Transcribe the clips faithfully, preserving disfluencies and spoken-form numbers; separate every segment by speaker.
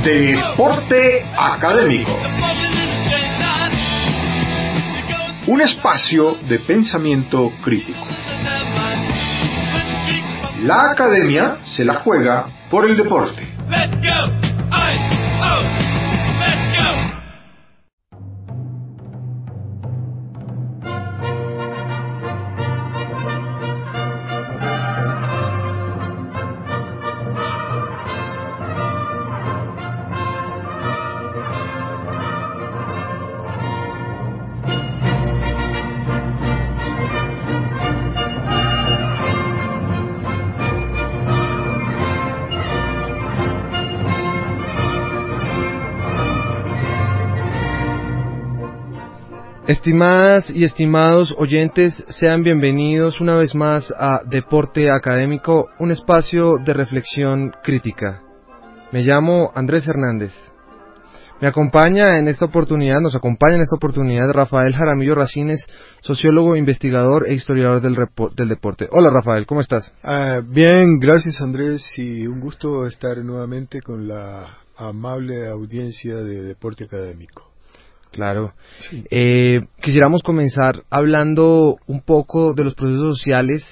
Speaker 1: Deporte Académico. Un espacio de pensamiento crítico. La academia se la juega por el deporte. Let's go. I, oh, let's go.
Speaker 2: Estimadas y estimados oyentes, sean bienvenidos una vez más a Deporte Académico, un espacio de reflexión crítica. Me llamo Andrés Hernández. Me acompaña en esta oportunidad, nos acompaña en esta oportunidad Rafael Jaramillo Racines, sociólogo, investigador e historiador del, repo, del deporte. Hola Rafael, ¿cómo estás?
Speaker 3: Uh, bien, gracias Andrés, y un gusto estar nuevamente con la amable audiencia de Deporte Académico.
Speaker 2: Claro. Sí. Eh, quisiéramos comenzar hablando un poco de los procesos sociales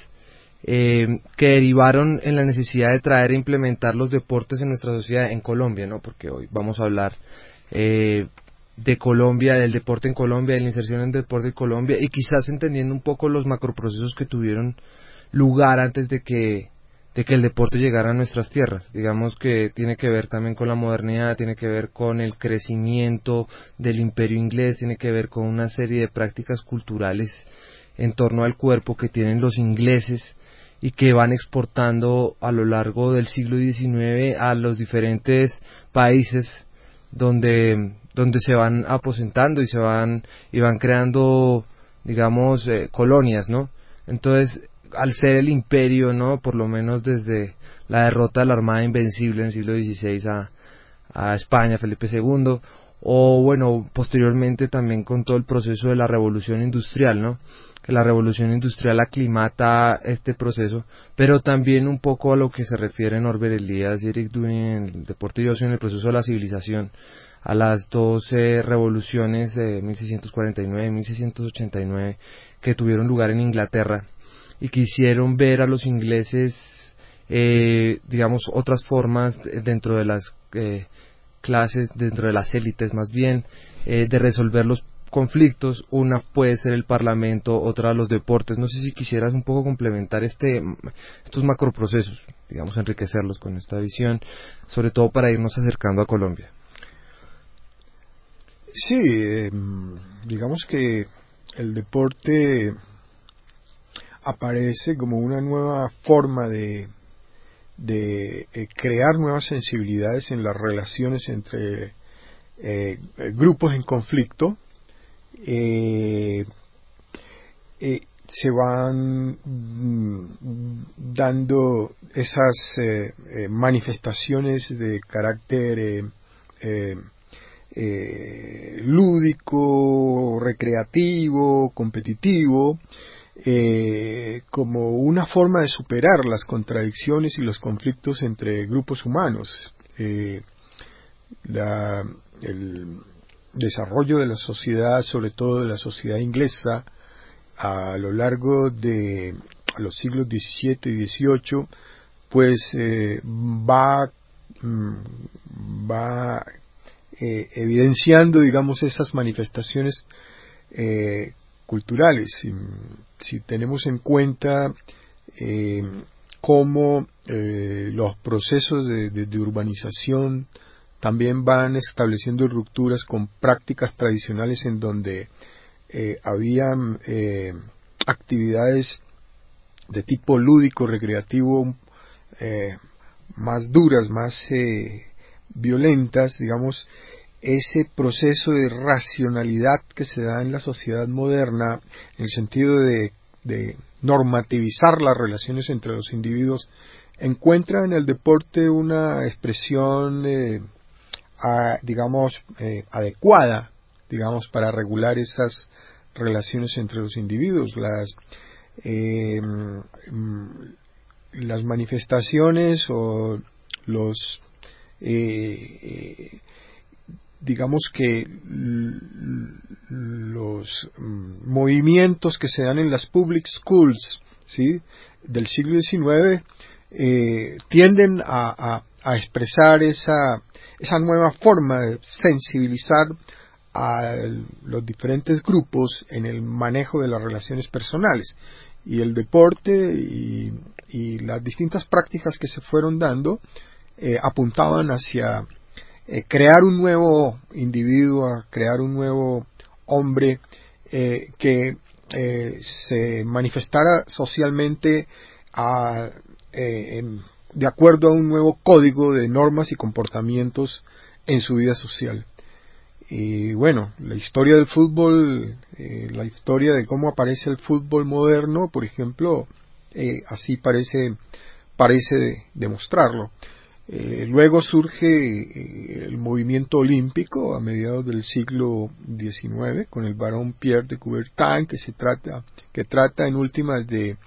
Speaker 2: eh, que derivaron en la necesidad de traer e implementar los deportes en nuestra sociedad en Colombia, ¿no? Porque hoy vamos a hablar eh, de Colombia, del deporte en Colombia, de la inserción en el deporte en Colombia, y quizás entendiendo un poco los macroprocesos que tuvieron lugar antes de que de que el deporte llegara a nuestras tierras. Digamos que tiene que ver también con la modernidad, tiene que ver con el crecimiento del imperio inglés, tiene que ver con una serie de prácticas culturales en torno al cuerpo que tienen los ingleses y que van exportando a lo largo del siglo diecinueve a los diferentes países donde, donde se van aposentando y se van, y van creando, digamos, eh, colonias, ¿no? Entonces, al ser el imperio, ¿no? Por lo menos desde la derrota de la Armada Invencible en el siglo dieciséis a, a España, Felipe segundo, o bueno, posteriormente también con todo el proceso de la Revolución Industrial, ¿no? Que la Revolución Industrial aclimata este proceso, pero también un poco a lo que se refiere Norbert Elias y Eric Dunning en el deporte y ocio, en el proceso de la civilización, a las dos eh, revoluciones de mil seiscientos cuarenta y nueve y mil seiscientos ochenta y nueve que tuvieron lugar en Inglaterra, y quisieron ver a los ingleses, eh, digamos, otras formas dentro de las eh, clases, dentro de las élites más bien, eh, de resolver los conflictos. Una puede ser el parlamento, otra los deportes. No sé si quisieras un poco complementar este estos macroprocesos, digamos, enriquecerlos con esta visión, sobre todo para irnos acercando a Colombia.
Speaker 3: Sí, eh, digamos que el deporte aparece como una nueva forma de, de eh, crear nuevas sensibilidades en las relaciones entre eh, grupos en conflicto. Eh, eh, se van mm, dando esas eh, eh, manifestaciones de carácter eh, eh, eh, lúdico, recreativo, competitivo, Eh, como una forma de superar las contradicciones y los conflictos entre grupos humanos. Eh, la, el desarrollo de la sociedad, sobre todo de la sociedad inglesa, a lo largo de los siglos diecisiete y dieciocho, pues eh, va, va eh, evidenciando, digamos, esas manifestaciones eh, culturales. Si, si tenemos en cuenta eh, cómo eh, los procesos de, de, de urbanización también van estableciendo rupturas con prácticas tradicionales en donde eh, habían eh, actividades de tipo lúdico, recreativo, eh, más duras, más eh, violentas, digamos. Ese proceso de racionalidad que se da en la sociedad moderna, en el sentido de, de normativizar las relaciones entre los individuos, encuentra en el deporte una expresión, eh, a, digamos, eh, adecuada, digamos, para regular esas relaciones entre los individuos. Las, eh, las manifestaciones o los eh, eh, digamos que l- los mm, movimientos que se dan en las public schools, ¿sí?, del siglo diecinueve eh, tienden a, a, a expresar esa, esa nueva forma de sensibilizar a los diferentes grupos en el manejo de las relaciones personales, y el deporte y, y las distintas prácticas que se fueron dando eh, apuntaban hacia eh, crear un nuevo individuo, crear un nuevo hombre eh, que eh, se manifestara socialmente a, eh, en, de acuerdo a un nuevo código de normas y comportamientos en su vida social. Y bueno, la historia del fútbol, eh, la historia de cómo aparece el fútbol moderno, por ejemplo, eh, así parece, parece demostrarlo. Eh, luego surge eh, el movimiento olímpico a mediados del siglo diecinueve con el barón Pierre de Coubertin, que se trata, que trata en últimas de,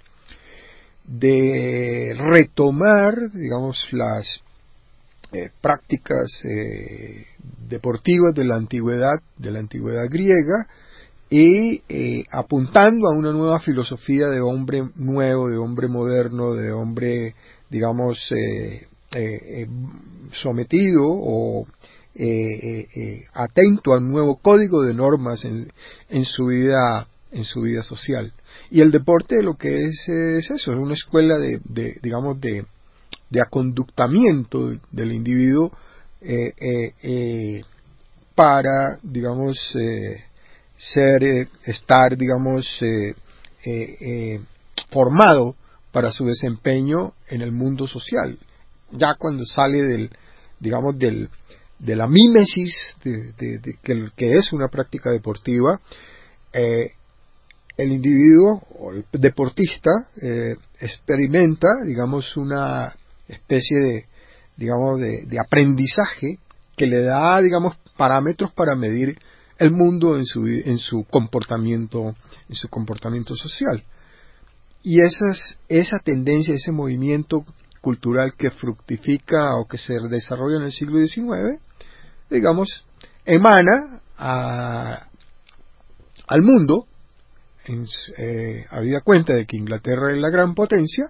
Speaker 3: de retomar, digamos, las Eh, prácticas eh, deportivas de la antigüedad, de la antigüedad griega, y eh, apuntando a una nueva filosofía de hombre nuevo, de hombre moderno, de hombre, digamos, eh, eh, eh, sometido o eh, eh, eh, atento a un nuevo código de normas en, en su vida, en su vida social. Y el deporte lo que es es eso, es una escuela de, de digamos, de de aconductamiento del individuo eh, eh, eh, para, digamos, eh, ser, eh, estar, digamos, eh, eh, eh, formado para su desempeño en el mundo social. Ya cuando sale del, digamos, del, de la mímesis de, de, de que, que es una práctica deportiva, eh, el individuo o el deportista eh, experimenta, digamos, una especie de, digamos, de, de aprendizaje que le da, digamos, parámetros para medir el mundo en su, en su comportamiento, en su comportamiento social. Y esas, esa tendencia, ese movimiento cultural que fructifica o que se desarrolla en el siglo diecinueve, digamos, emana a, al mundo, en, eh, habida cuenta de que Inglaterra es la gran potencia,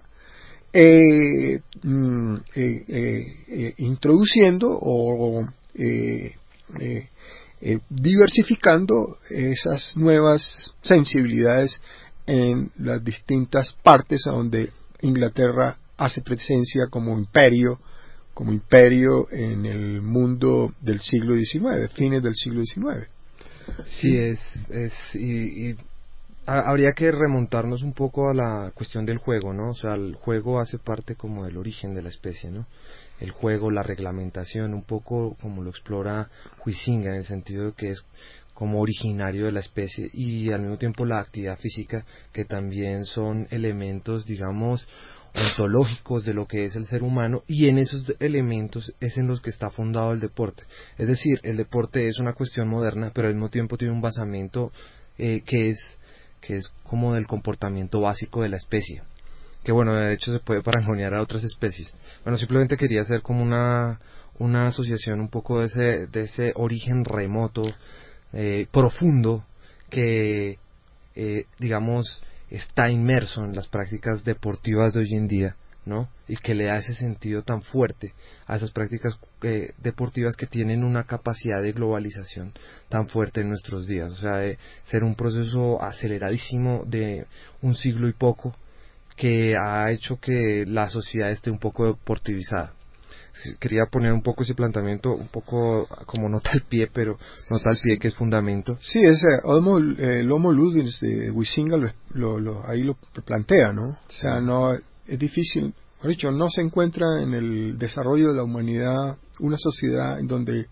Speaker 3: Eh, mm, eh, eh, eh, introduciendo o eh, eh, eh, diversificando esas nuevas sensibilidades en las distintas partes a donde Inglaterra hace presencia como imperio, como imperio en el mundo del siglo diecinueve, fines del siglo diecinueve.
Speaker 2: Sí, es, es y, y habría que remontarnos un poco a la cuestión del juego, ¿no? O sea, el juego hace parte como del origen de la especie, ¿no? El juego, la reglamentación, un poco como lo explora Huizinga, en el sentido de que es como originario de la especie, y al mismo tiempo la actividad física, que también son elementos, digamos, ontológicos de lo que es el ser humano, y en esos elementos es en los que está fundado el deporte. Es decir, el deporte es una cuestión moderna, pero al mismo tiempo tiene un basamento eh, que es que es como del comportamiento básico de la especie, que bueno, de hecho se puede parangonear a otras especies. Bueno, simplemente quería hacer como una una asociación un poco de ese de ese origen remoto, eh, profundo, que eh, digamos está inmerso en las prácticas deportivas de hoy en día, ¿no? Y que le da ese sentido tan fuerte a esas prácticas eh, deportivas, que tienen una capacidad de globalización tan fuerte en nuestros días, o sea, de ser un proceso aceleradísimo de un siglo y poco, que ha hecho que la sociedad esté un poco deportivizada. Quería poner un poco ese planteamiento, un poco como nota al pie, pero nota al pie que es fundamento.
Speaker 3: Sí, ese homo, el Homo ludens de Huizinga lo, lo, lo, ahí lo plantea, ¿no? O sea, no es difícil, por dicho, no se encuentra en el desarrollo de la humanidad una sociedad en donde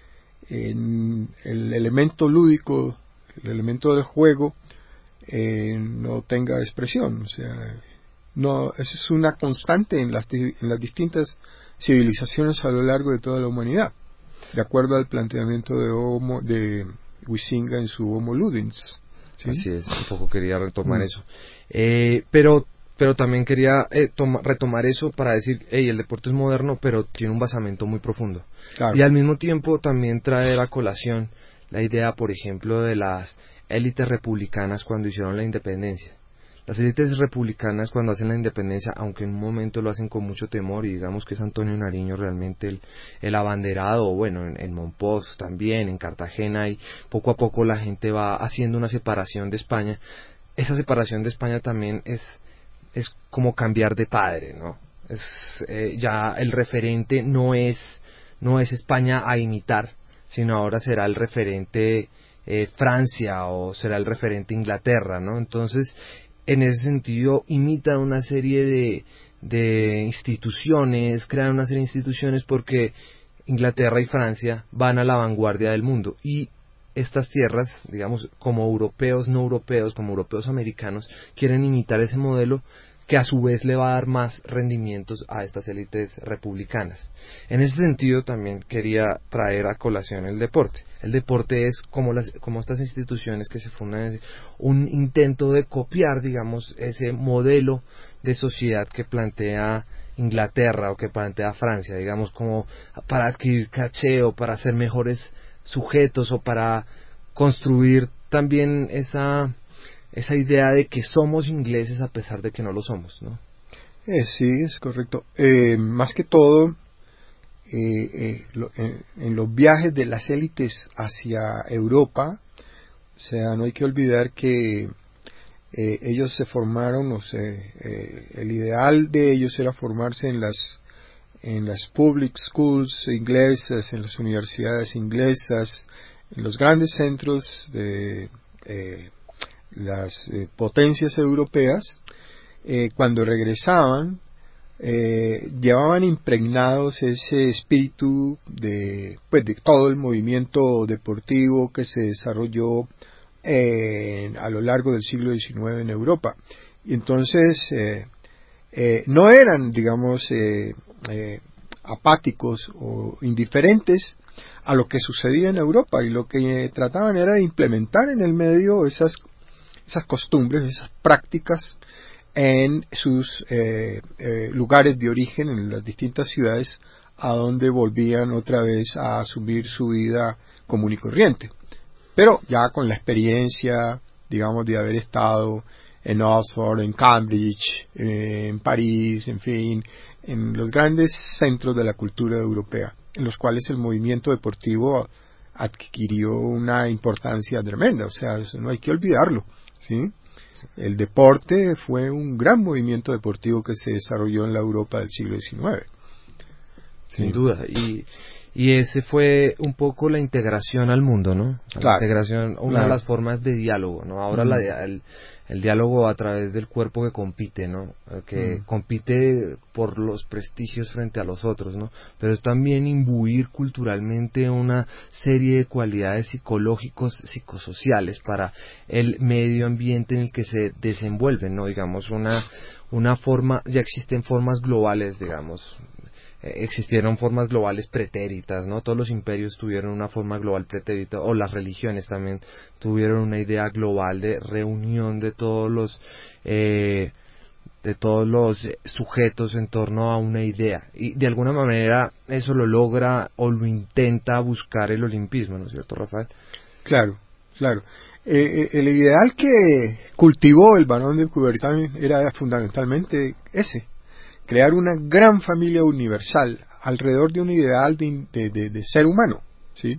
Speaker 3: en el elemento lúdico, el elemento del juego, eh, no tenga expresión. O sea, no, eso es una constante en las, en las distintas civilizaciones a lo largo de toda la humanidad, de acuerdo al planteamiento de, Homo, de Huizinga en su Homo Ludens, ¿sí?
Speaker 2: Así es, un poco quería retomar
Speaker 3: mm.
Speaker 2: eso. Eh, pero pero también quería eh, toma, retomar eso para decir, hey, el deporte es moderno, pero tiene un basamento muy profundo. Claro. Y al mismo tiempo también traer a colación la idea, por ejemplo, de las élites republicanas cuando hicieron la independencia. Las élites republicanas cuando hacen la independencia, aunque en un momento lo hacen con mucho temor, y digamos que es Antonio Nariño realmente el, el abanderado, bueno, en, en Monpós también, en Cartagena, y poco a poco la gente va haciendo una separación de España. Esa separación de España también es es como cambiar de padre, ¿no? Es eh, ya el referente no es no es España a imitar, sino ahora será el referente eh, Francia o será el referente Inglaterra, ¿no? Entonces, en ese sentido, imitan una serie de de instituciones, crean una serie de instituciones porque Inglaterra y Francia van a la vanguardia del mundo y estas tierras, digamos, como europeos, no europeos, como europeos americanos, quieren imitar ese modelo que a su vez le va a dar más rendimientos a estas élites republicanas. En ese sentido también quería traer a colación el deporte. El deporte es como, las, como estas instituciones que se fundan, un intento de copiar, digamos, ese modelo de sociedad que plantea Inglaterra o que plantea Francia, digamos, como para adquirir caché o para ser mejores sujetos o para construir también esa esa idea de que somos ingleses a pesar de que no lo somos, ¿no?
Speaker 3: Eh, sí, es correcto. Eh, más que todo, eh, eh, lo, en, en los viajes de las élites hacia Europa, o sea, no hay que olvidar que eh, ellos se formaron, o sea, eh, el ideal de ellos era formarse en las en las public schools inglesas, en las universidades inglesas, en los grandes centros de eh, las eh, potencias europeas. Eh, cuando regresaban, eh, llevaban impregnados ese espíritu de, pues, de todo el movimiento deportivo que se desarrolló eh, a lo largo del siglo diecinueve en Europa. Y entonces, eh, eh, no eran, digamos, eh, Eh, apáticos o indiferentes a lo que sucedía en Europa, y lo que eh, trataban era de implementar en el medio esas esas costumbres, esas prácticas en sus eh, eh, lugares de origen, en las distintas ciudades a donde volvían otra vez a asumir su vida común y corriente, pero ya con la experiencia, digamos, de haber estado en Oxford, en Cambridge, eh, en París, en fin, en los grandes centros de la cultura europea, en los cuales el movimiento deportivo adquirió una importancia tremenda. O sea, eso no hay que olvidarlo, ¿sí? El deporte fue un gran movimiento deportivo que se desarrolló en la Europa del siglo diecinueve.
Speaker 2: Sin sí. duda, y, y ese fue un poco la integración al mundo, ¿no? La
Speaker 3: claro,
Speaker 2: integración, una
Speaker 3: claro.
Speaker 2: de las formas de diálogo, ¿no? Ahora mm. la, el, el diálogo a través del cuerpo que compite, ¿no? Que mm. compite por los prestigios frente a los otros, ¿no? Pero es también imbuir culturalmente una serie de cualidades psicológicos, psicosociales para el medio ambiente en el que se desenvuelven, ¿no? Digamos, una, una forma, ya existen formas globales, digamos, existieron formas globales pretéritas, ¿no? Todos los imperios tuvieron una forma global pretérita, o las religiones también tuvieron una idea global de reunión de todos los eh, de todos los sujetos en torno a una idea, y de alguna manera eso lo logra o lo intenta buscar el olimpismo, ¿no es cierto, Rafael?
Speaker 3: Claro, claro. Eh, el ideal que cultivó el barón de Coubertin era fundamentalmente ese: crear una gran familia universal alrededor de un ideal de, de, de, de ser humano, ¿sí?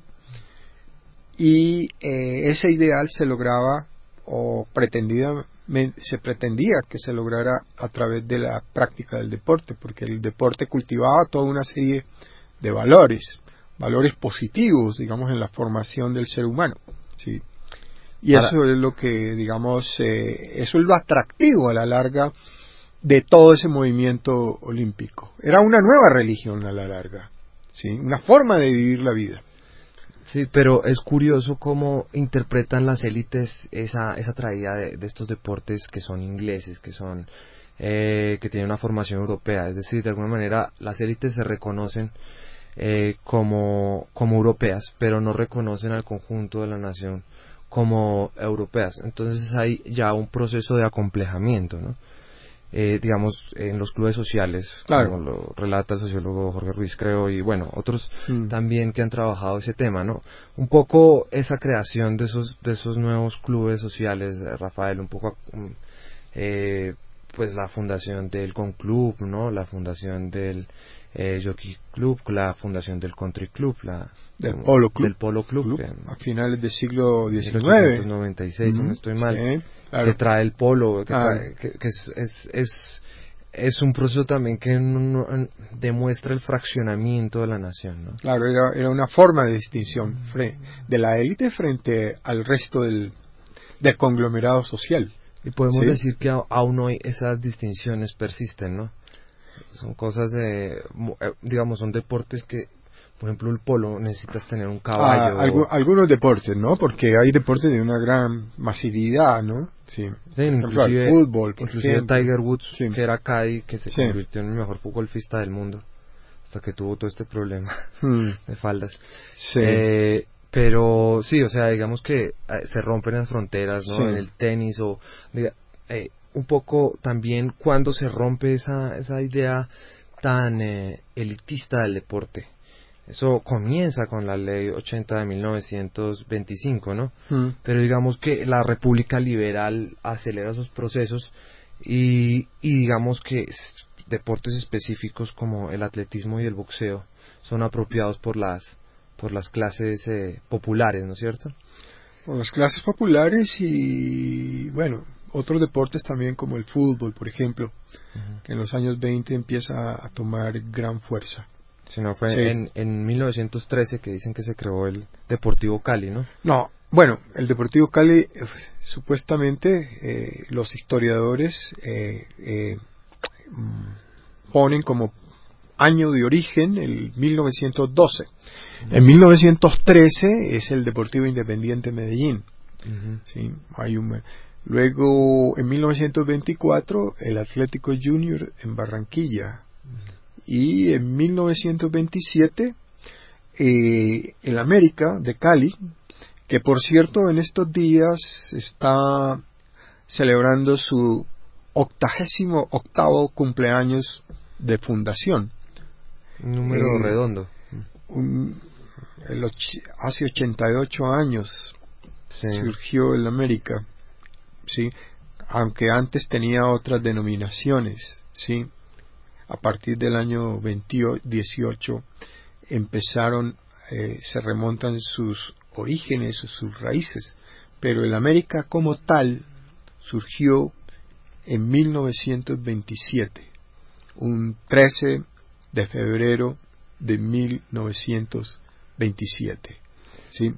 Speaker 3: Y eh, ese ideal se lograba, o pretendía, se pretendía que se lograra a través de la práctica del deporte, porque el deporte cultivaba toda una serie de valores, valores positivos, digamos, en la formación del ser humano, ¿sí? Y Para... eso es lo que, digamos, eh, eso es lo atractivo a la larga de todo ese movimiento olímpico. Era una nueva religión a la larga, ¿sí? Una forma de vivir la vida.
Speaker 2: Sí, pero es curioso cómo interpretan las élites esa esa traída de, de estos deportes que son ingleses, que son eh, que tienen una formación europea. Es decir, de alguna manera las élites se reconocen eh, como como europeas, pero no reconocen al conjunto de la nación como europeas. Entonces hay ya un proceso de acomplejamiento, ¿no? eh, digamos, en los clubes sociales,
Speaker 3: claro.
Speaker 2: como lo relata el sociólogo Jorge Ruiz, creo, y bueno, otros mm. también que han trabajado ese tema, ¿no? Un poco esa creación de esos de esos nuevos clubes sociales, Rafael, un poco, eh, pues la fundación del Conclub, ¿no? La fundación del eh, Jockey Club, la fundación del Country Club, la
Speaker 3: del Polo Club,
Speaker 2: del Polo Club,
Speaker 3: Club
Speaker 2: que,
Speaker 3: a finales del siglo diecinueve,
Speaker 2: mil ochocientos noventa y seis, mm-hmm. si no estoy mal,
Speaker 3: sí, claro.
Speaker 2: que trae el polo, que,
Speaker 3: claro.
Speaker 2: trae, que, que es, es, es, es un proceso también que no, no, demuestra el fraccionamiento de la nación, ¿no?
Speaker 3: Claro, era, era una forma de distinción fre- de la élite frente al resto del, del conglomerado social.
Speaker 2: Y podemos
Speaker 3: ¿sí?
Speaker 2: decir que a, aún hoy esas distinciones persisten, ¿no? Son cosas de, digamos, son deportes que, por ejemplo, el polo necesitas tener un caballo.
Speaker 3: Ah, algo, algunos deportes, ¿no? Porque hay deportes de una gran masividad, ¿no? Sí.
Speaker 2: Sí, inclusive,
Speaker 3: el fútbol, por
Speaker 2: inclusive
Speaker 3: ejemplo.
Speaker 2: Tiger Woods,
Speaker 3: sí.
Speaker 2: que era caddy, que se
Speaker 3: sí.
Speaker 2: convirtió en el mejor futbolista del mundo, hasta que tuvo todo este problema
Speaker 3: hmm.
Speaker 2: de faldas.
Speaker 3: Sí.
Speaker 2: Eh, pero sí, o sea, digamos que eh, se rompen las fronteras, ¿no?
Speaker 3: Sí.
Speaker 2: En el tenis o diga, eh, un poco también cuando se rompe esa esa idea tan eh, elitista del deporte. Eso comienza con la ley ochenta de mil novecientos veinticinco, ¿no?
Speaker 3: Mm.
Speaker 2: Pero digamos que la República Liberal acelera esos procesos y, y digamos que deportes específicos como el atletismo y el boxeo son apropiados por las por las clases eh, populares, ¿no es cierto?
Speaker 3: Por las clases populares y, bueno, otros deportes también como el fútbol, por ejemplo, uh-huh. que en los años veinte empieza a tomar gran fuerza.
Speaker 2: Si no, fue
Speaker 3: sí.
Speaker 2: en, en mil novecientos trece que dicen que se creó el Deportivo Cali, ¿no?
Speaker 3: No, bueno, el Deportivo Cali, eh, supuestamente, eh, los historiadores eh, eh, ponen como año de origen el mil novecientos doce. Uh-huh. En mil novecientos trece es el Deportivo Independiente Medellín. Uh-huh. ¿sí? Hay un, luego, en mil novecientos veinticuatro, el Atlético Junior en Barranquilla. Uh-huh. Y en mil novecientos veintisiete, eh, el América de Cali, que por cierto en estos días está celebrando su octagésimo octavo cumpleaños de fundación.
Speaker 2: Un número eh, redondo.
Speaker 3: Un, el och, hace ochenta y ocho años sí. surgió el América, ¿sí? Aunque antes tenía otras denominaciones, ¿sí? A partir del año dieciocho empezaron, eh, se remontan sus orígenes, sus raíces, pero el América como tal surgió en mil novecientos veintisiete, un trece de febrero de mil novecientos veintisiete, ¿sí?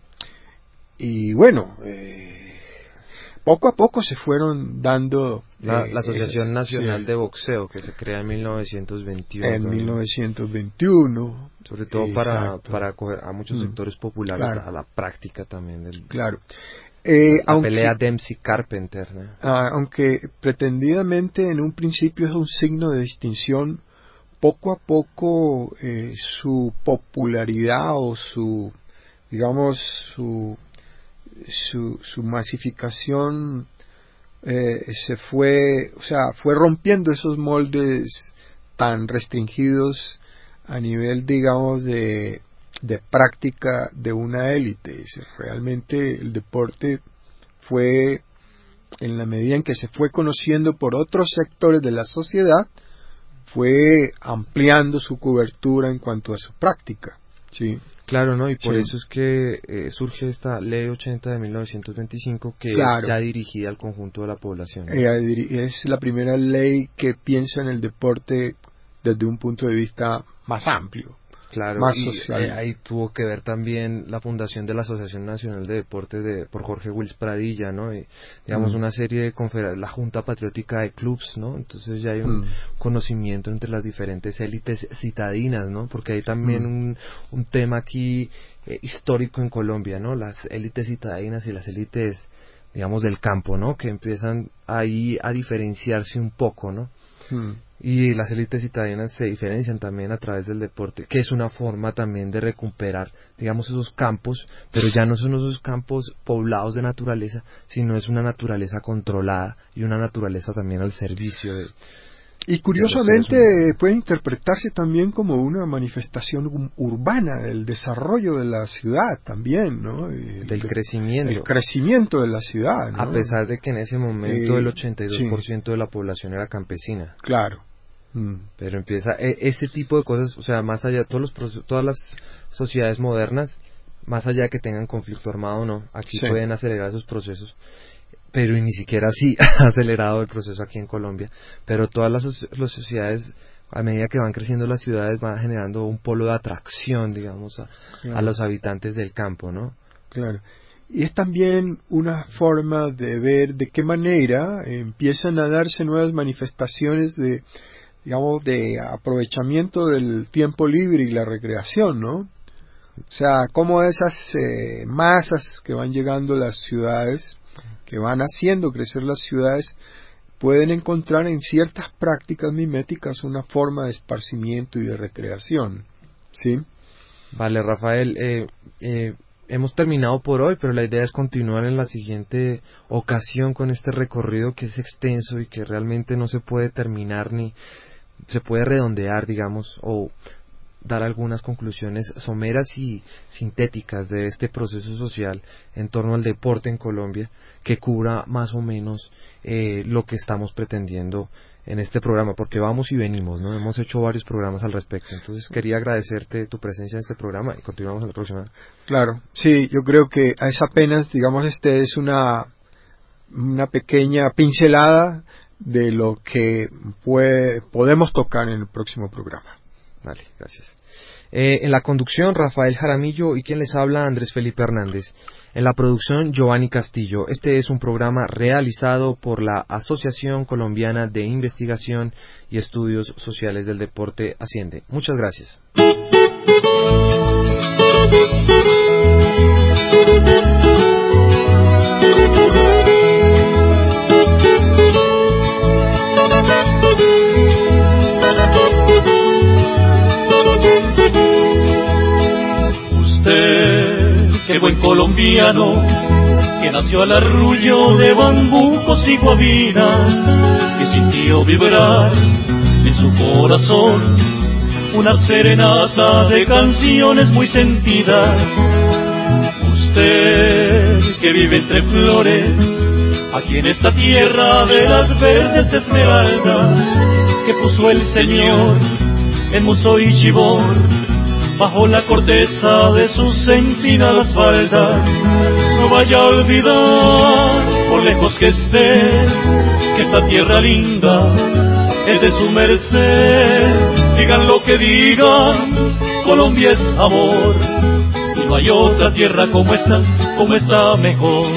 Speaker 3: Y bueno, eh, poco a poco se fueron dando
Speaker 2: la,
Speaker 3: eh,
Speaker 2: la Asociación
Speaker 3: esas,
Speaker 2: Nacional
Speaker 3: sí.
Speaker 2: de Boxeo, que se crea en mil novecientos veintiuno.
Speaker 3: En mil novecientos veintiuno.
Speaker 2: Sobre todo
Speaker 3: exacto.
Speaker 2: para para acoger a muchos
Speaker 3: mm.
Speaker 2: sectores populares
Speaker 3: claro.
Speaker 2: a la práctica también del
Speaker 3: claro. Eh,
Speaker 2: la
Speaker 3: aunque,
Speaker 2: pelea Dempsey-Carpenter, ¿no?
Speaker 3: ah, aunque pretendidamente en un principio es un signo de distinción, poco a poco eh, su popularidad o su, digamos, su su, su masificación eh, se fue, o sea, fue rompiendo esos moldes tan restringidos a nivel, digamos, de, de práctica de una élite. Realmente el deporte fue, en la medida en que se fue conociendo por otros sectores de la sociedad, fue ampliando su cobertura en cuanto a su práctica. Sí.
Speaker 2: Claro, ¿no? Y por
Speaker 3: sí.
Speaker 2: eso es que eh, surge esta ley ochenta de mil novecientos veinticinco que
Speaker 3: claro.
Speaker 2: es ya dirigida al conjunto de la población, ¿no?
Speaker 3: Eh, es la primera ley que piensa en el deporte desde un punto de vista más amplio.
Speaker 2: Claro,
Speaker 3: más
Speaker 2: y
Speaker 3: social.
Speaker 2: Eh, ahí tuvo que ver también la fundación de la Asociación Nacional de Deportes de, por Jorge Wills Pradilla, ¿no? Y, digamos, mm. una serie de conferencias, la Junta Patriótica de Clubs, ¿no? Entonces ya hay un mm. conocimiento entre las diferentes élites citadinas, ¿no? Porque hay también mm. un, un tema aquí eh, histórico en Colombia, ¿no? Las élites citadinas y las élites, digamos, del campo, ¿no? Que empiezan ahí a diferenciarse un poco, ¿no? Mm. y las élites citadinas se diferencian también a través del deporte, que es una forma también de recuperar, digamos, esos campos, pero ya no son esos campos poblados de naturaleza, sino es una naturaleza controlada y una naturaleza también al servicio de...
Speaker 3: Y curiosamente puede interpretarse también como una manifestación urbana del desarrollo de la ciudad también, ¿no? El,
Speaker 2: del crecimiento.
Speaker 3: El crecimiento de la ciudad, ¿no?
Speaker 2: A pesar de que en ese momento
Speaker 3: eh,
Speaker 2: el ochenta y dos por ciento
Speaker 3: sí.
Speaker 2: de la población era campesina.
Speaker 3: Claro. Mm.
Speaker 2: Pero empieza e, ese tipo de cosas, o sea, más allá de todos los, todas las sociedades modernas, más allá de que tengan conflicto armado o no, aquí sí. pueden acelerar esos procesos. Pero ni siquiera así ha acelerado el proceso aquí en Colombia, pero todas las, las sociedades, a medida que van creciendo las ciudades, van generando un polo de atracción, digamos, a, claro. a los habitantes del campo, ¿no?
Speaker 3: Claro. Y es también una forma de ver de qué manera empiezan a darse nuevas manifestaciones de, digamos, de aprovechamiento del tiempo libre y la recreación, ¿no? O sea, cómo esas eh, masas que van llegando a las ciudades, que van haciendo crecer las ciudades, pueden encontrar en ciertas prácticas miméticas una forma de esparcimiento y de recreación, ¿sí?
Speaker 2: Vale, Rafael, eh, eh, hemos terminado por hoy, pero la idea es continuar en la siguiente ocasión con este recorrido que es extenso y que realmente no se puede terminar ni se puede redondear, digamos, o dar algunas conclusiones someras y sintéticas de este proceso social en torno al deporte en Colombia, que cubra más o menos eh, lo que estamos pretendiendo en este programa, porque vamos y venimos, ¿no? Hemos hecho varios programas al respecto, entonces quería agradecerte tu presencia en este programa y continuamos en la próxima.
Speaker 3: Claro, sí, yo creo que es apenas, digamos, este es una una pequeña pincelada de lo que puede, podemos tocar en el próximo programa.
Speaker 2: Vale, gracias. Eh, en la conducción, Rafael Jaramillo, y quien les habla, Andrés Felipe Hernández. En la producción, Giovanni Castillo. Este es un programa realizado por la Asociación Colombiana de Investigación y Estudios Sociales del Deporte, Asciende. Muchas gracias.
Speaker 4: Qué buen colombiano, que nació al arrullo de bambucos y guabinas, que sintió vibrar en su corazón una serenata de canciones muy sentidas. Usted que vive entre flores, aquí en esta tierra de las verdes esmeraldas, que puso el Señor en Muso y Chibor, bajo la corteza de sus empinadas faldas. No vaya a olvidar, por lejos que estés, que esta tierra linda es de su merced. Digan lo que digan, Colombia es amor, y no hay otra tierra como esta, como esta mejor.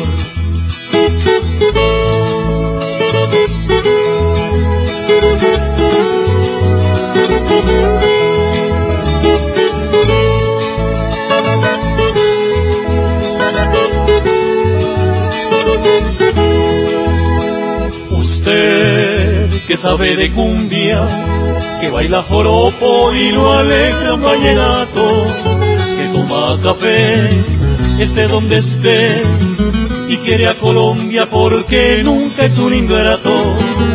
Speaker 4: Que sabe de cumbia, que baila joropo y lo alegra un vallenato, que toma café, esté donde esté, y quiere a Colombia porque nunca es un ingrato.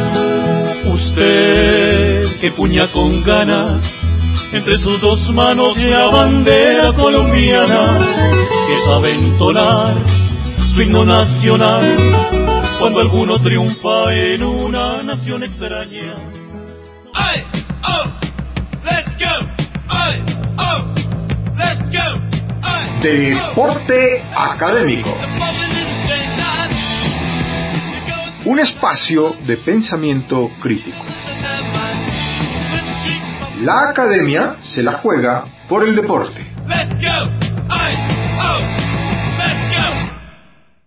Speaker 4: Usted que puña con ganas entre sus dos manos la bandera colombiana, que sabe entonar su himno nacional cuando alguno triunfa en una nación extraña.
Speaker 1: Ay, oh, let's go. Ay, oh, let's go. Ay, Deporte Académico. Un espacio de pensamiento crítico. La academia se la juega por el deporte. Let's go. Ay, oh.